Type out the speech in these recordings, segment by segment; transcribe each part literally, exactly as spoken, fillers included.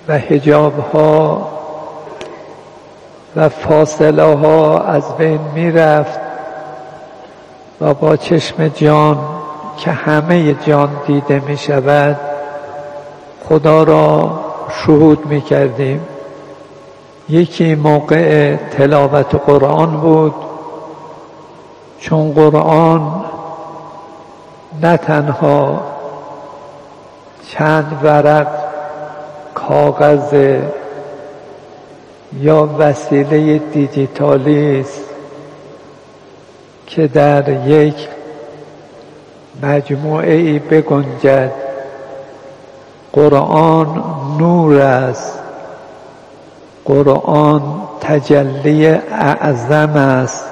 و حجاب ها و فاصله ها از بین می رفت و با چشم جان که همه جان دیده می شود خدا را شهود می کردیم. یکی موقع تلاوت قرآن بود، چون قرآن نه تنها چند ورق کاغذ یا وسیله دیجیتالی است که در یک مجموعه ای بگنجد. قرآن نور است، قرآن تجلی اعظم است،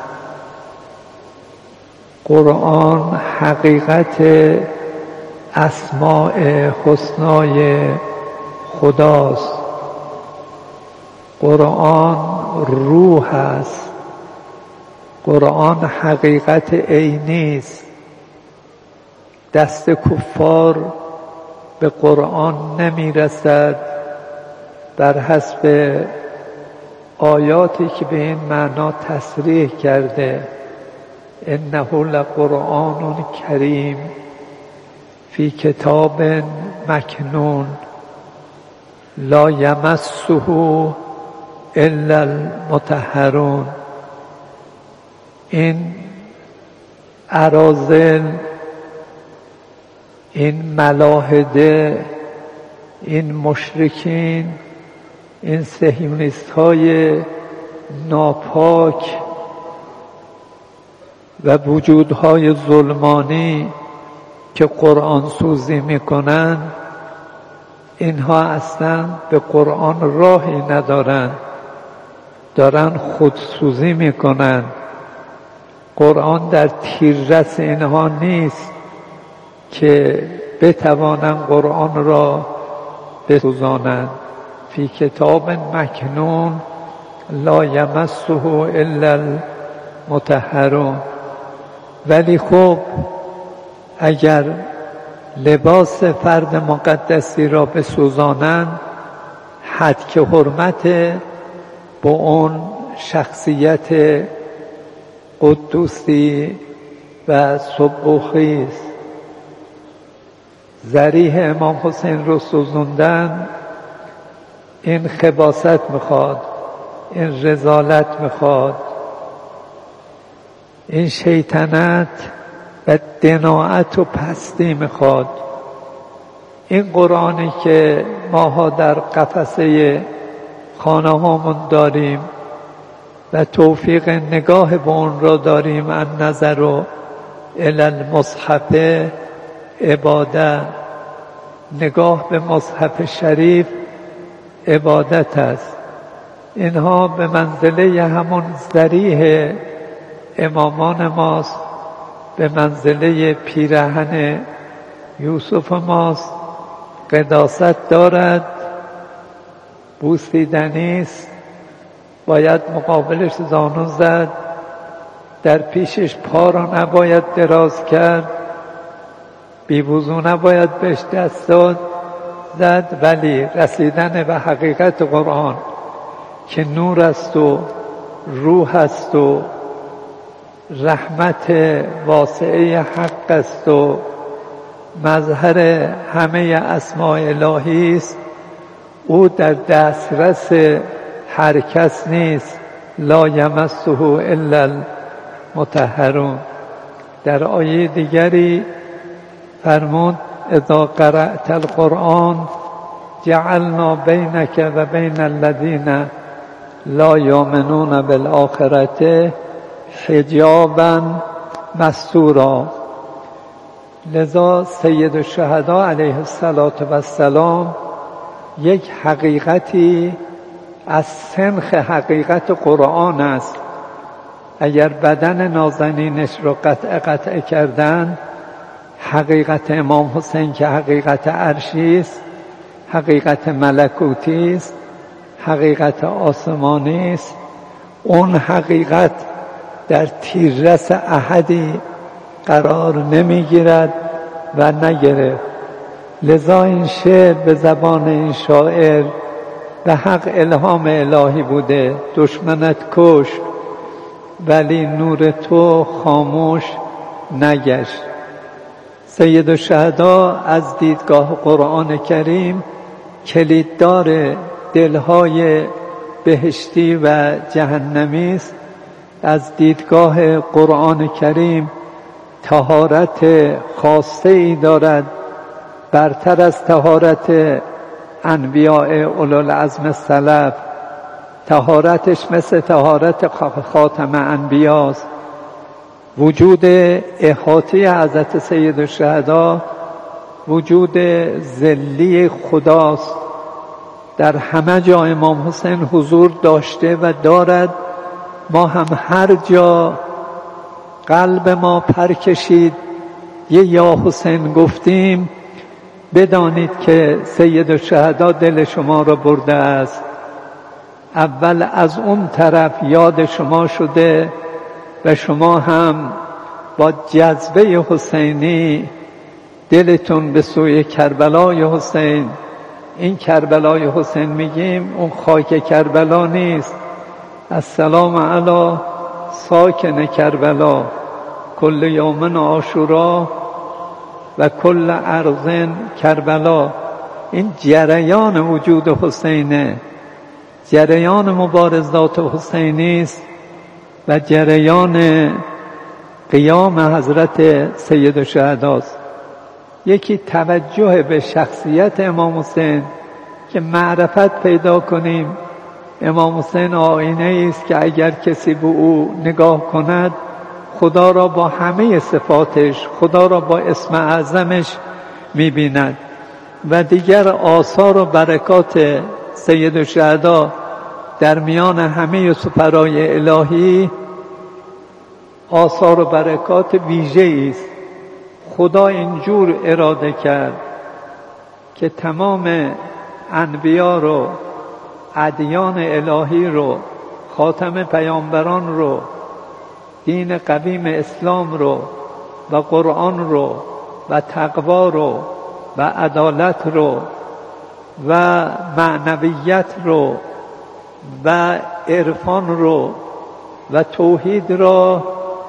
قرآن حقیقت اسماء حسنای خداست، قرآن روح است، قرآن حقیقت عینی است. دست کفار به قرآن نمی رسد بر حسب آیاتی که به این معنا تصریح کرده: انه لقرآن کریم فی کتاب مکنون لا یمسه الا المطهرون. این اراذل، این ملاحده، این مشرکین، این صهیونیست های ناپاک و وجودهای ظلمانی که قرآن سوزی میکنن، اینها اصلا به قرآن راهی ندارن، دارن خودسوزی میکنن. قرآن در تیررس اینها نیست که بتوانند قرآن را بسوزانند. فی کتاب مکنون لا یمسه الا المطهرون. ولی خب اگر لباس فرد مقدسی را بسوزانند، حد که حرمت با اون شخصیت قدوسی و سبوخی است. ضریح امام حسین رو سوزوندن، این خباثت میخواد، این رذالت میخواد، این شیطنت و دناعت و پستی میخواد. این قرآنی که ماها در قفسه خانه هامون داریم و توفیق نگاه به اون را داریم، ان نظر الی المصحف عباده، نگاه به مصحف شریف عبادت است. اینها به منزله همون ذریح امامان ماست، به منزله پیراهن یوسف ماست. قداست دارد، بوسیدنی است، باید مقابلش زانو زد، در پیشش پا را نباید دراز کرد، بی وضو نباید بهش دست داد زد. ولی رسیدن به حقیقت قرآن که نور است و روح است و رحمت واسعه حق است و مظهر همه اسماء الهی است، او در دسترس هر کس نیست. لا یمسه الا المطهرون. در آیه دیگری فرمود: اذا قرأت القرآن جعلنا بینک و بین الذین لا یؤمنون بالآخرة حجابا مستورا. لذا سید الشهدا علیه السلام یک حقیقتی از سنخ حقیقت قرآن است. اگر بدن نازنینش را قطع قطع کردن، حقیقت امام حسین که حقیقت عرشی است، حقیقت ملکوتی است، حقیقت آسمانی است، اون حقیقت در تیررس احدی قرار نمیگیرد و نگرفت. لذا این شعر به زبان این شاعر به حق الهام الهی بوده. دشمنت کش ولی نور تو خاموش نگشت. سید الشهدا از دیدگاه قرآن کریم کلیددار دلهای بهشتی و جهنمی است. از دیدگاه قرآن کریم طهارت خاصه ای دارد، برتر از طهارت انبیاء اولوالعزم سلف. طهارتش مثل طهارت خاتم انبیاست. وجود احاطه حضرت سید الشهدا وجود ذلی خداست. در همه جا امام حسین حضور داشته و دارد. ما هم هر جا قلب ما پر کشید یه یا حسین گفتیم، بدانید که سید الشهدا دل شما را برده است. اول از اون طرف یاد شما شده و شما هم با جذبه حسینی دلتون به سوی کربلای حسین. این کربلای حسین میگیم اون خاک کربلا نیست. السلام علی ساکن کربلا کل یوم عاشورا و کل ارض کربلا. این جریان وجود حسینه، جریان مبارزات حسینی است و جریان قیام حضرت سید الشهداست. یکی توجه به شخصیت امام حسین که معرفت پیدا کنیم. امام حسین آینه است که اگر کسی به او نگاه کند خدا را با همه صفاتش، خدا را با اسم اعظمش می‌بیند. و دیگر آثار و برکات سید الشهدا در میان همه سفرای الهی آثار و برکات ویژه‌ای است. خدا اینجور اراده کرد که تمام انبیا رو، ادیان الهی رو، خاتم پیامبران رو، دین قویم اسلام رو و قرآن رو و تقوا رو و عدالت رو و معنویت رو و عرفان رو و توحید را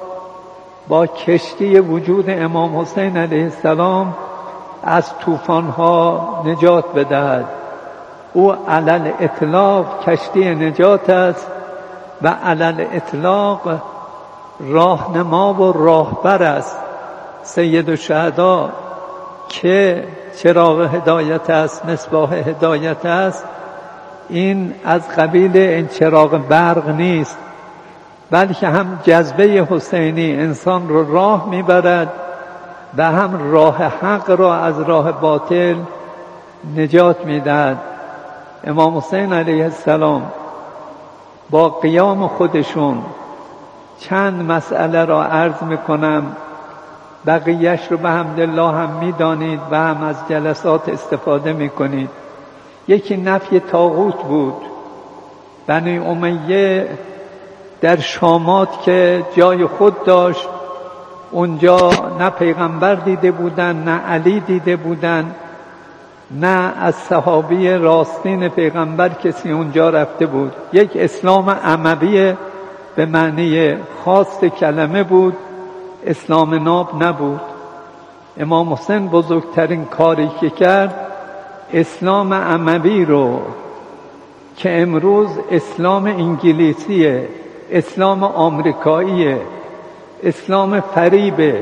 با کشتی وجود امام حسین علیه السلام از طوفان‌ها نجات بدهد. او علل اطلاق کشتی نجات است و علل اطلاق راهنما و راهبر است. سید الشهدا که چراغ هدایت است، مصباح هدایت است، این از قبیل این چراغ برق نیست، بلکه هم جذبه حسینی انسان رو راه میبرد و هم راه حق را از راه باطل نجات میدهد. امام حسین علیه السلام با قیام خودشون چند مسئله را عرض میکنم، بقیهش رو به حمدالله هم میدانید و هم از جلسات استفاده میکنید. یکی نفی طاغوت بود. بنی امیه در شامات که جای خود داشت، اونجا نه پیغمبر دیده بودن، نه علی دیده بودن، نه از صحابی راستین پیغمبر کسی اونجا رفته بود. یک اسلام اموی به معنی خاص کلمه بود، اسلام ناب نبود. امام حسین بزرگترین کاری که کرد اسلام اموی رو که امروز اسلام انگلیسیه، اسلام آمریکاییه، اسلام فریبه،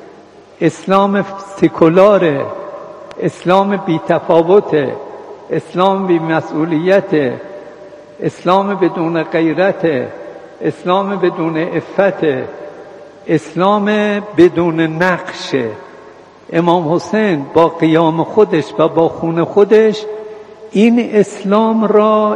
اسلام سکولاره، اسلام بی‌تفاوته، اسلام بی‌مسئولیته، اسلام بدون غیرته، اسلام بدون عفته، اسلام بدون نقشه. امام حسین با قیام خودش و با خون خودش این اسلام را،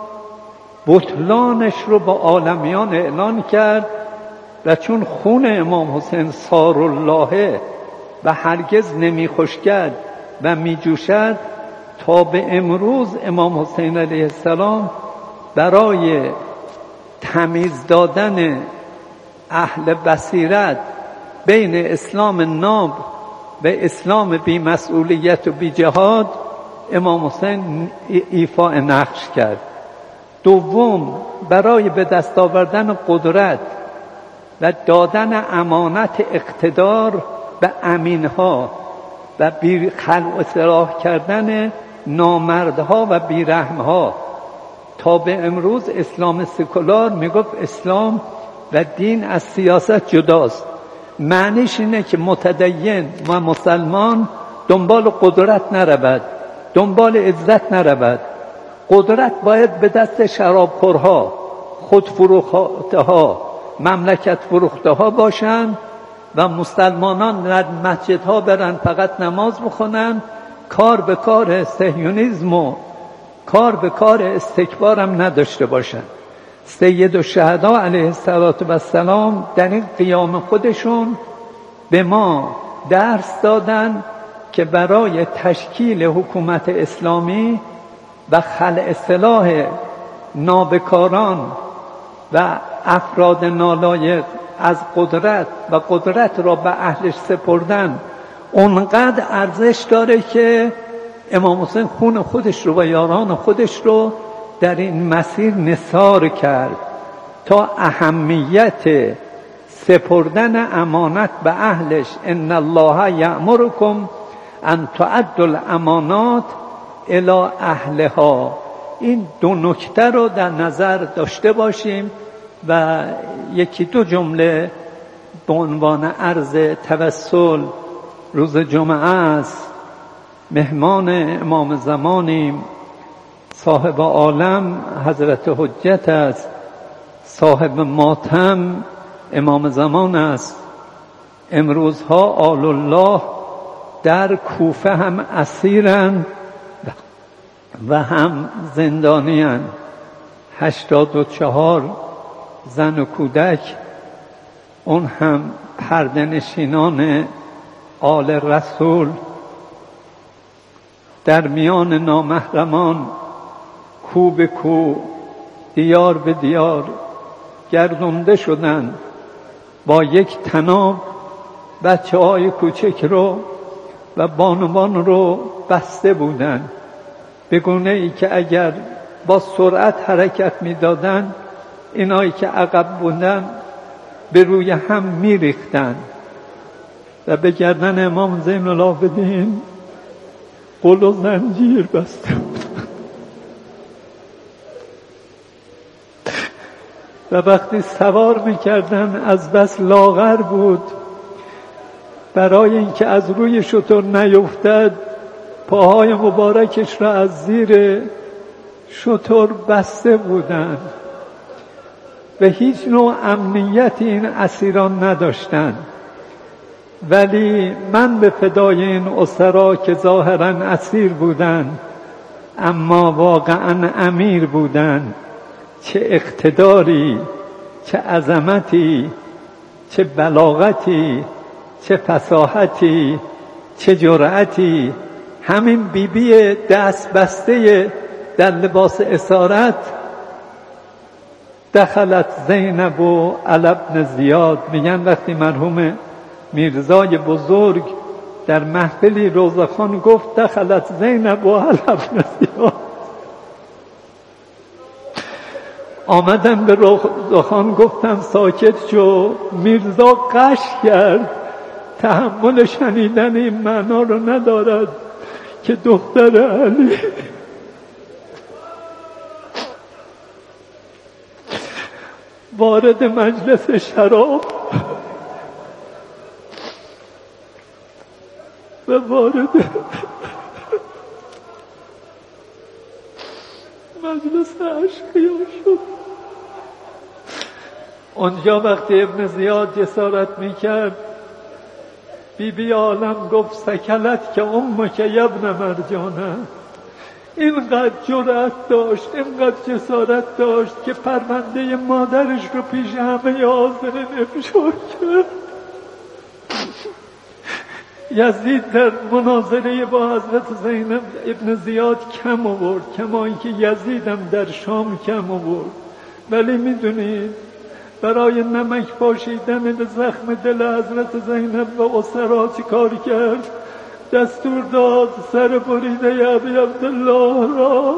بطلانش رو با عالمیان اعلان کرد و چون خون امام حسین سار الله و هرگز نمی خشکد و می جوشد، تا به امروز امام حسین علیه السلام برای تمیز دادن اهل بصیرت بین اسلام ناب و اسلام بی مسئولیت و بی جهاد امام حسین ایفاء نقش کرد. دوم، برای به دست آوردن قدرت و دادن امانت اقتدار به امینها و بی خلع و اصلاح کردن نامردها و بیرحمها. تا به امروز اسلام سکولار میگفت اسلام و دین از سیاست جداست. معنیش اینه که متدین و مسلمان دنبال قدرت نرود، دنبال عزت نرود. قدرت باید به دست شرابخورها، خودفروخته‌ها، مملکت فروخته‌ها باشند و مسلمانان در مسجدها برن فقط نماز بخونن، کار به کار صهیونیسم و کار به کار استکبار هم نداشته باشند. سید الشهدا علیه السلام در این قیام خودشون به ما درس دادن که برای تشکیل حکومت اسلامی و خلع اصلاح نابکاران و افراد نالایق از قدرت و قدرت را به اهلش سپردن اونقدر ارزش داره که امام حسین خون خودش رو و یاران خودش رو در این مسیر نثار کرد تا اهمیت سپردن امانت به اهلش. ان الله یأمرکم ان تعدوا الامانات الی اهلها. این دو نکته رو در نظر داشته باشیم و یکی دو جمله به عنوان عرض توسل. روز جمعه است، مهمان امام زمانیم، صاحب عالم حضرت حجت است، صاحب ماتم امام زمان است. امروزها آل الله در کوفه هم اسیرند و هم زندانی‌اند. هشتاد و چهار زن و کودک، اون هم پرده نشینان آل رسول، در میان نامحرمان کو به کو، دیار به دیار گردونده شدند. با یک طناب بچه های کوچک رو و بانوان رو بسته بودند، به گونه ای که اگر با سرعت حرکت می دادن اینایی که عقب بودن به روی هم می ریختن و به گردن امام زین العابدین قل و زنجیر بسته بود. و وقتی سوار میکردن از بس لاغر بود، برای اینکه از روی شتر نیفتد پاهای مبارکش را از زیر شتر بسته بودند و هیچ نوع امنیتی این اسیران نداشتند. ولی من به فدای این اسرا که ظاهراً اسیر بودند اما واقعاً امیر بودند، چه اقتداری، چه عظمتی، چه بلاغتی، چه فصاحتی، چه جرأتی. همین بیبی دست بسته در لباس اسارت دخلت زینب و علی ابن زیاد. میگن وقتی مرحوم میرزای بزرگ در محفلی روزخان گفت دخلت زینب و علی ابن زیاد، آمدن به روزخان گفتن ساکت شو. میرزا قش کرد، تحمل شنیدن این معنا رو ندارد که دختر علی وارد مجلس شراب و وارد مجلس اشقیا شد. اونجا وقتی ابن زیاد جسارت میکرد، بی بی عالم گفت سکلت که امک یبن مرجانه. اینقدر جرأت داشت، اینقدر جسارت داشت که پرونده مادرش رو پیش همه حاضرین افشا کرد. یزید در مناظره با حضرت زینب ابن زیاد کم آورد، کما اینکه یزید هم در شام کم آورد. ولی میدونید برای نمک پاشیدن به زخم دل حضرت زینب و اسرا چی کار کرد؟ دستور داد سر بریده ابی عبدالله را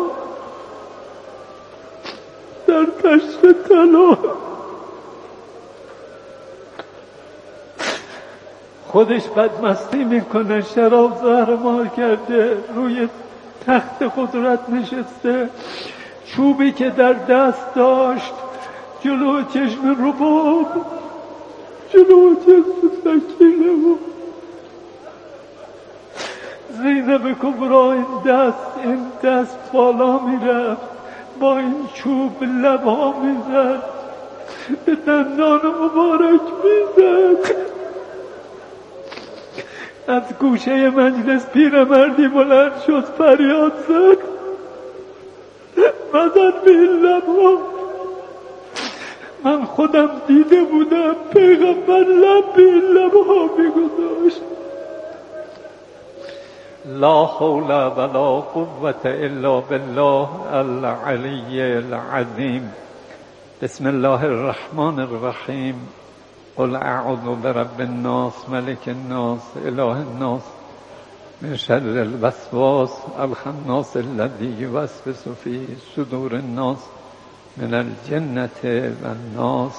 در پشت طلا خودش بدمستی میکنه، شراب زهرمار کرده، روی تخت قدرت نشسته، چوبی که در دست داشت جلو چشم رباب، جلو چشم سکینه بود. زینب کبرا این دست این دست بالا میرفت، با این چوب لبها میزد، به دندان مبارک میزد. از گوشه مجلس پیرمردی بلند شد، فریاد زد، مزن به این لبها. من خودم دیده بودم پیغمبر لب به این لبها میگذاشت. لا حول ولا قوة الا بالله العلی العظیم. بسم الله الرحمن الرحیم. قل اعوذ برب الناس ملك الناس اله الناس من شر الوسواس الخناس الذي يوسوس في صدور الناس من الجنة والناس.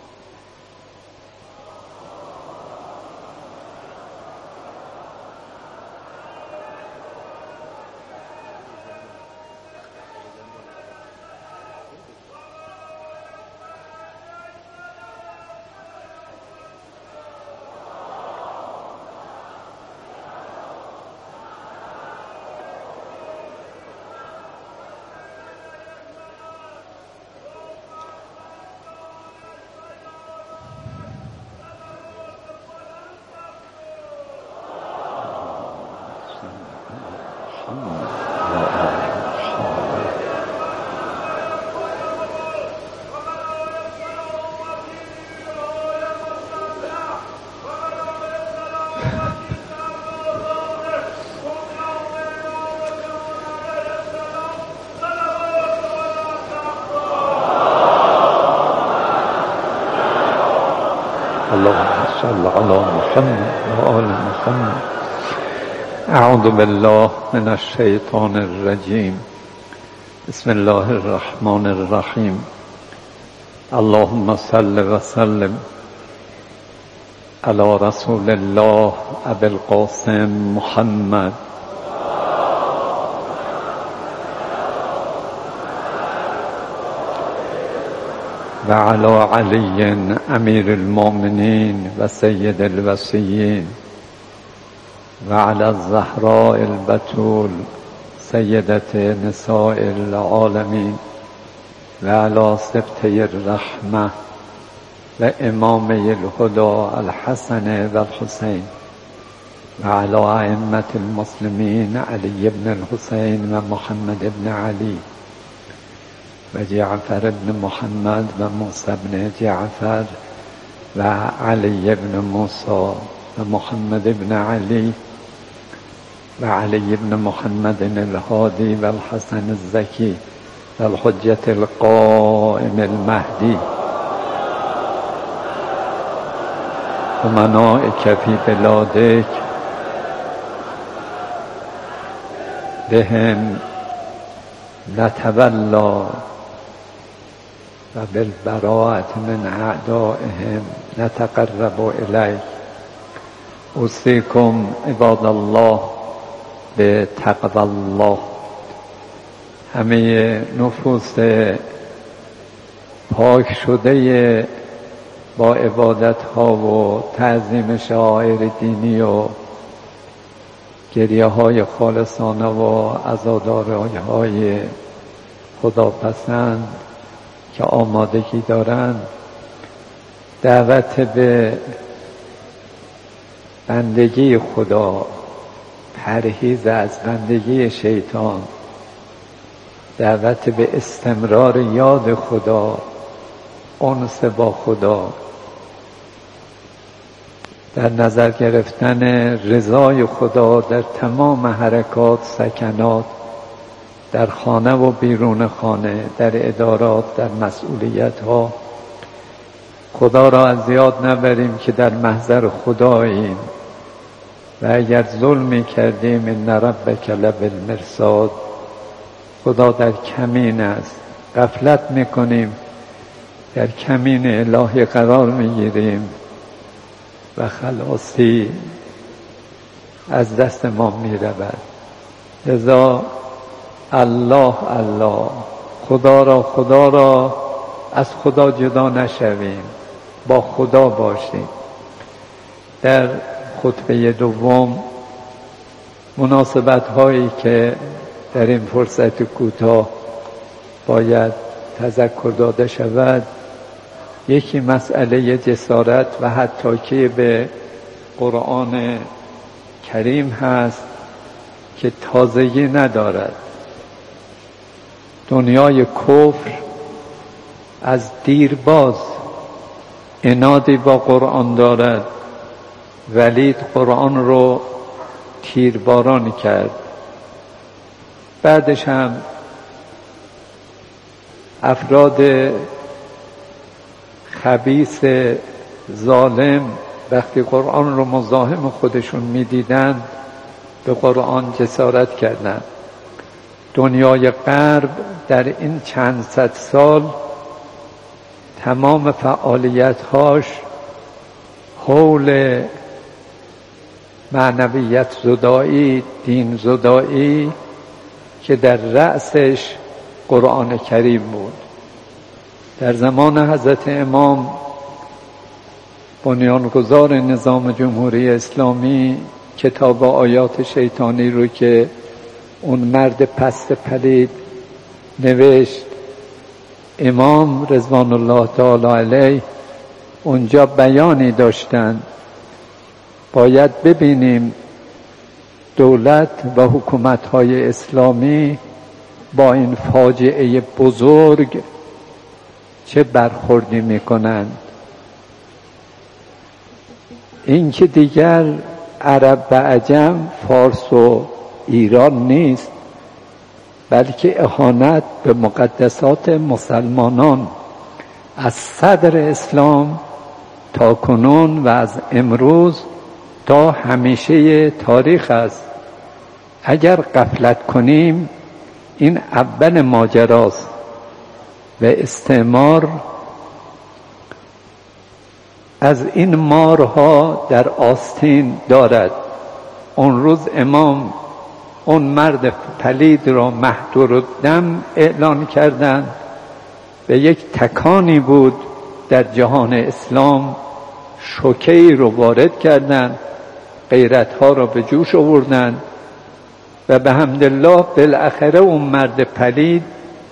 اللهم صل على محمد وآل محمد. اعوذ بالله من الشیطان الرجیم. بسم الله الرحمن الرحیم. اللهم صل وسلم على رسول الله ابي القاسم محمد و علی علی امیر المؤمنین و سید الوصیین و علی الزهراء البتول سیدت نساء العالمین و علی سبطه الرحمه و امامی الهدى الحسن و الحسین و علی ائمة المسلمین علی بن الحسین و محمد بن علی و جعفر بن محمد و موسی بن جعفر و علی بن موسی و محمد بن علی و علی بن محمد الهادی و الحسن الزکی و الحجة القائم المهدی و منائک فی بلادک بهم نتولا و بالبراءة من اعدائهم نتقرب الیک. اوصیکم عباد الله به تقوی الله. همه نفوس پاک شده با عبادت ها و تعظیم شعائر دینی و گریه های خالصانه و عزاداری های خداپسند که آمادگی دارند، دعوت به بندگی خدا، پرهیز از بندگی شیطان، دعوت به استمرار یاد خدا، انس با خدا، در نظر گرفتن رضای خدا در تمام حرکات، سکنات، در خانه و بیرون خانه، در ادارات، در مسئولیت ها. خدا را از یاد نبریم که در محضر خداییم و اگر ظلمی کردیم ان ربک لبالمرصاد، خدا در کمین است. غفلت میکنیم، در کمین الهی قرار میگیریم و خلاصی از دست ما میرود. لذا الله الله، خدا را خدا را از خدا جدا نشویم، با خدا باشیم. در خطبه دوم مناسبت هایی که در این فرصت کوتاه باید تذکر داده شود، یکی مسئله جسارت و حتی به قرآن کریم هست که تازگی ندارد. دنیای کفر از دیرباز عنادی با قرآن دارد. ولید قرآن رو تیرباران کرد، بعدش هم افراد خبیث ظالم وقتی قرآن رو مزاحم خودشون میدیدند به قرآن جسارت کردند. دنیای غرب در این چند صد سال تمام فعالیت‌هاش حول معنویت زدایی، دین زدایی که در رأسش قرآن کریم بود. در زمان حضرت امام بنیانگذار نظام جمهوری اسلامی کتاب آیات شیطانی رو که اون مرد پست پلید نوشت، امام رضوان الله تعالی علیه اونجا بیانی داشتند. باید ببینیم دولت و حکومت‌های اسلامی با این فاجعه بزرگ چه برخوردی میکنند. این که دیگر عرب و عجم، فارس و ایران نیست، بلکه اهانت به مقدسات مسلمانان از صدر اسلام تا کنون و از امروز تا همیشه تاریخ است. اگر غفلت کنیم این اول ماجراست و استعمار از این مارها در آستین دارد. اون روز امام اون مرد پلید را مهدور الدم اعلان کردند و یک تکانی بود در جهان اسلام، شوکه‌ای رو وارد کردند، غیرت‌ها را به جوش آوردند و به حمدالله بالاخره اون مرد پلید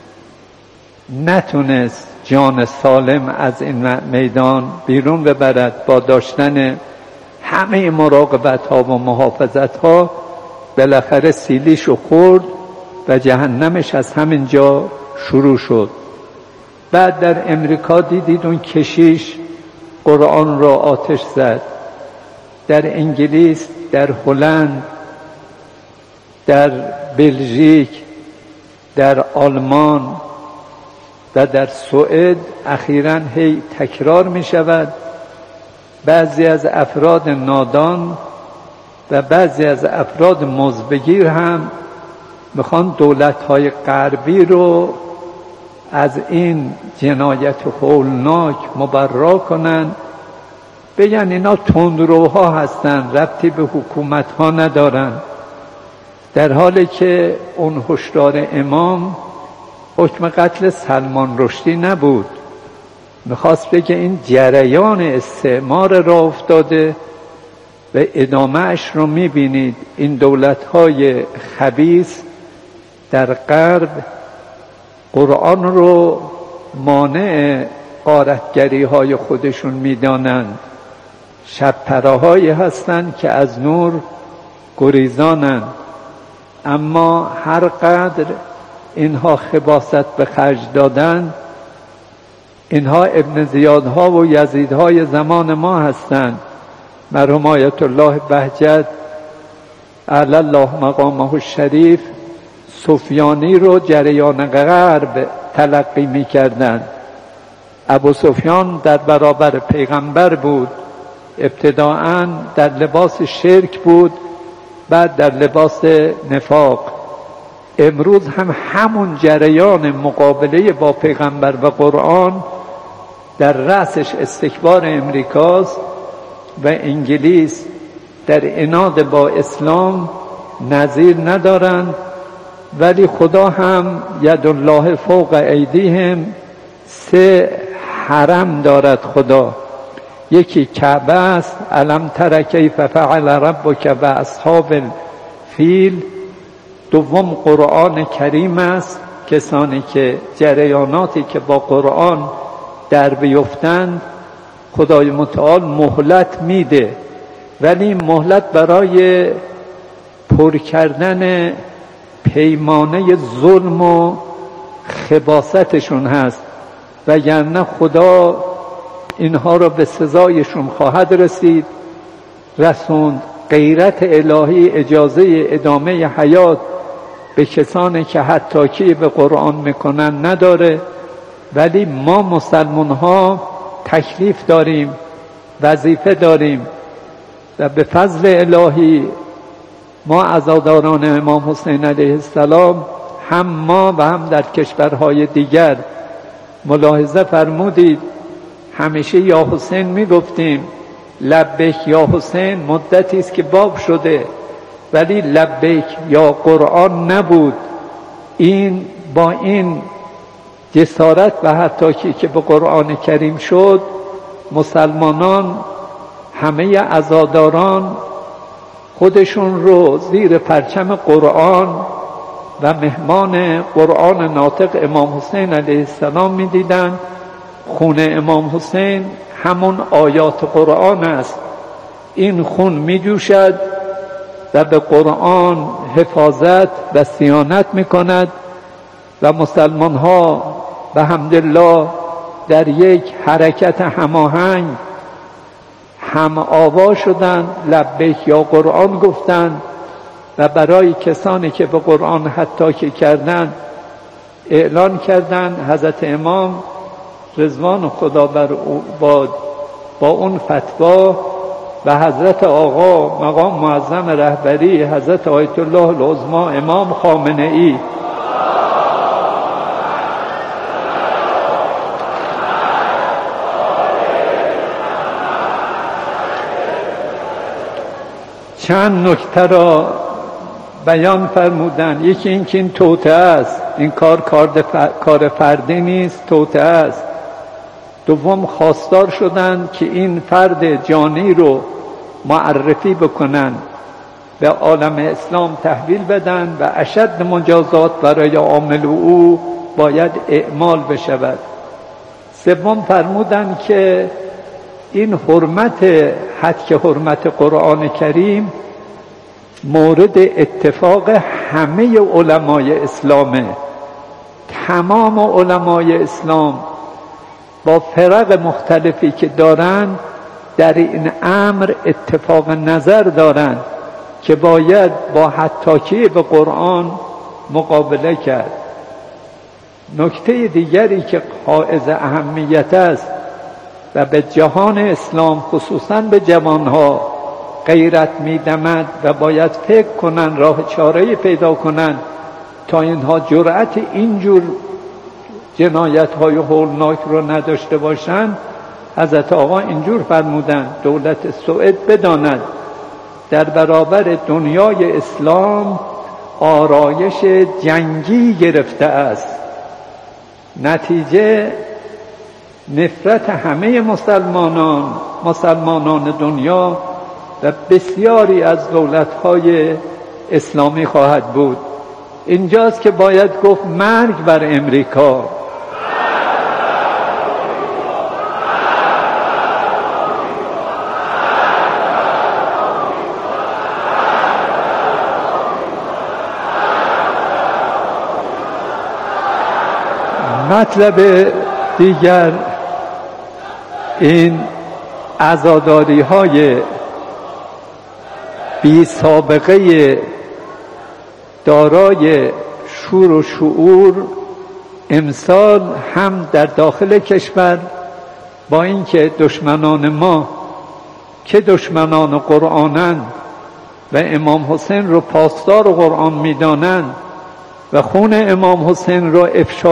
نتونست جان سالم از این میدان بیرون ببرد. با داشتن همه مراقبت‌ها و محافظت‌ها بالاخره سیلیشو خورد و جهنمش از همین جا شروع شد. بعد در امریکا دیدید اون کشیش قرآن را آتش زد. در انگلیس، در هلند، در بلژیک، در آلمان و در سوئد اخیراً هی تکرار می شود. بعضی از افراد نادان و بعضی از افراد مزبگیر هم میخوان دولت‌های غربی رو از این جنایت هولناک مبرا کنن، بگن اینا تندروها هستن، ربطی به حکومت‌ها ندارن، در حالی که اون هشدار امام حکم قتل سلمان رشدی نبود. میخواست بگه این جریان استعمار را افتاده و ادامه اش رو میبینید. این دولت‌های خبیث در غرب قرآن رو مانع غارتگری های خودشون میدانند. شب پرهایی هستند که از نور گریزانند. اما هر قدر اینها خباثت به خرج دادن، اینها ابن زیادها و یزیدهای زمان ما هستند. مرحوم آیت الله بهجت اعلی الله مقامه الشریف سفیانی رو جریان غرب تلقی می کردند. ابو سفیان در برابر پیغمبر بود ابتداعاً در لباس شرک بود، بعد در لباس نفاق. امروز هم همون جریان مقابله با پیغمبر و قرآن در رأسش استکبار امریکاست و انگلیس در عناد با اسلام نظیر ندارند، ولی خدا هم ید الله فوق ایدیهم، سه حرم دارد خدا. یکی کعبه است، الم تر کیف فعل ربک باصحاب الفیل. دوم قرآن کریم است، کسانی که جریاناتی که با قرآن در بیفتند خدای متعال مهلت میده، ولی مهلت برای پر کردن پیمانه ظلم و خباثتشون هست، وگرنه خدا اینها را به سزایشون خواهد رسید رسوند. غیرت الهی اجازه ادامه حیات به کسانی که حتاکی به قرآن میکنن نداره، ولی ما مسلمان ها تکلیف داریم، وظیفه داریم و به فضل الهی ما عزاداران امام حسین علیه السلام، هم ما و هم در کشورهای دیگر، ملاحظه فرمودید همیشه یا حسین میگفتیم، لبیک یا حسین مدتی است که باب شده، ولی لبیک یا قرآن نبود. این با این جسارت و حتی که به قرآن کریم شد، مسلمانان همه عزاداران خودشون رو زیر پرچم قرآن و مهمان قرآن ناطق امام حسین علیه السلام می دیدن. خون امام حسین همون آیات قرآن است. این خون می جوشد و به قرآن حفاظت و صیانت می کند و مسلمان ها به حمدالله در یک حرکت هماهنگ هم آوا شدند، لبیک یا قرآن گفتند و برای کسانی که به قرآن حتاکی کردند اعلان کردند. حضرت امام رضوان خدا بر او باد با اون فتوا و حضرت آقا مقام معظم رهبری حضرت آیت الله العظمی امام خامنه ای چند نکته را بیان فرمودن. یکی این که این توطئه است، این کار کار فردی نیست، توطئه است. دوم خواستار شدند که این فرد جانی رو معرفی بکنن، به عالم اسلام تحویل بدن و اشد مجازات برای عامل او باید اعمال بشود. سوم فرمودند که این حرمت حد که حرمت قرآن کریم مورد اتفاق همه علمای اسلامه. تمام علمای اسلام با فرق مختلفی که دارند در این امر اتفاق نظر دارند که باید با حتاکی به قرآن مقابله کرد. نکته دیگری که حائز اهمیت است و به جهان اسلام خصوصاً به جوانها غیرت می‌دمد و باید فکر کنن، راه چاره‌ای پیدا کنن تا اینها جرأت اینجور جنایت‌های هولناک رو نداشته باشند. حضرت آقا اینجور فرمودند دولت سوئد بداند در برابر دنیای اسلام آرایش جنگی گرفته است. نتیجه نفرت همه مسلمانان مسلمانان دنیا و بسیاری از دولت‌های اسلامی خواهد بود. اینجاست که باید گفت مرگ بر امریکا. مطلب دیگر این عزاداری های بی سابقه دارای شور و شعور امسال هم در داخل کشور با اینکه دشمنان ما که دشمنان قرآنند و امام حسین رو پاسدار قرآن میدانند و خون امام حسین رو افشا